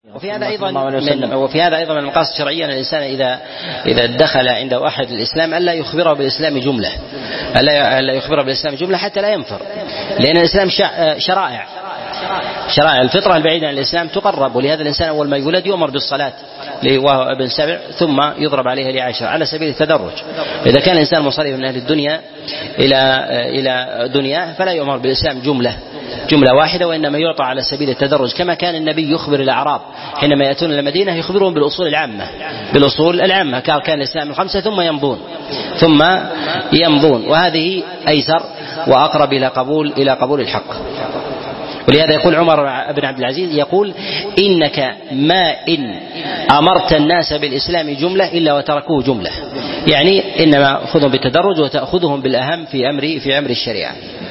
وفي هذا أيضا من المقاصد الشرعية أن الإنسان إذا دخل عنده أحد الإسلام ألا يخبره بالإسلام جملة، ألا يخبره بالإسلام جملة حتى لا ينفر، لأن الإسلام شرائع الفطرة البعيدة عن الإسلام تقرب، ولهذا الإنسان أول ما يولد يؤمر بالصلاة وهو ابن 7 ثم يضرب عليه ل10 على سبيل التدرج. إذا كان الإنسان منصرف من أهل الدنيا إلى دنياه فلا يؤمر بالإسلام جملة واحدة، وإنما يعطى على سبيل التدرج، كما كان النبي يخبر الأعراب حينما يأتون إلى المدينة يخبرهم بالأصول العامة كان الإسلام 5 ثم يمضون، وهذه أيسر وأقرب إلى قبول الحق. ولهذا يقول عمر بن عبد العزيز يقول: إنك ما إن أمرت الناس بالإسلام جملة إلا وتركوه جملة، يعني إنما خذهم بالتدرج وتأخذهم بالأهم في أمر الشريعة.